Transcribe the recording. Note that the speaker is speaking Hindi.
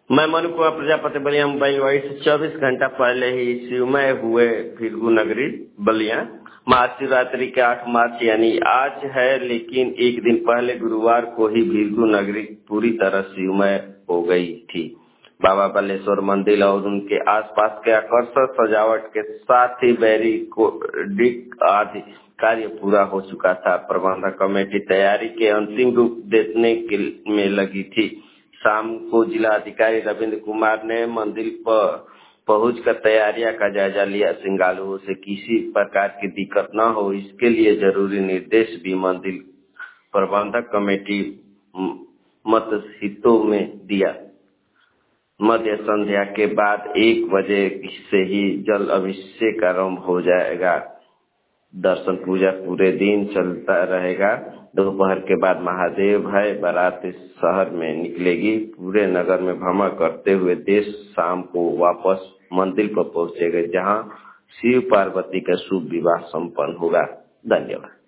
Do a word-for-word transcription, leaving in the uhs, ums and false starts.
मैं मनु कुमार प्रजापति बलिया मोबाइल वाई से चौबीस घंटा पहले ही शिवमय हुए भृगु नगरी बलिया। महाशिवरात्रि के आठ मार्च यानी आज है, लेकिन एक दिन पहले गुरुवार को ही भृगु नगरी पूरी तरह शिवमय हो गई थी। बाबा बालेश्वर मंदिर और उनके आसपास के आकर्षक सजावट के साथ ही बैरिकेडिंग आदि कार्य पूरा हो चुका था। प्रबंधक कमेटी तैयारी के अंतिम रूप देने में लगी थी। शाम को जिलाधिकारी रविंद्र कुमार ने मंदिर पर पहुंचकर तैयारियां का जायजा लिया। श्रद्धालुओं से किसी प्रकार की दिक्कत न हो, इसके लिए जरूरी निर्देश भी मंदिर प्रबंधक कमेटी मतहितों में दिया। मध्य संध्या के बाद एक बजे से ही जल अभिषेक आरंभ हो जाएगा। दर्शन पूजा पूरे दिन चलता रहेगा। दोपहर के बाद महादेव भय बारात शहर में निकलेगी। पूरे नगर में भ्रमण करते हुए देश शाम को वापस मंदिर पर पहुंचेगा, जहां शिव पार्वती का शुभ विवाह संपन्न होगा। धन्यवाद।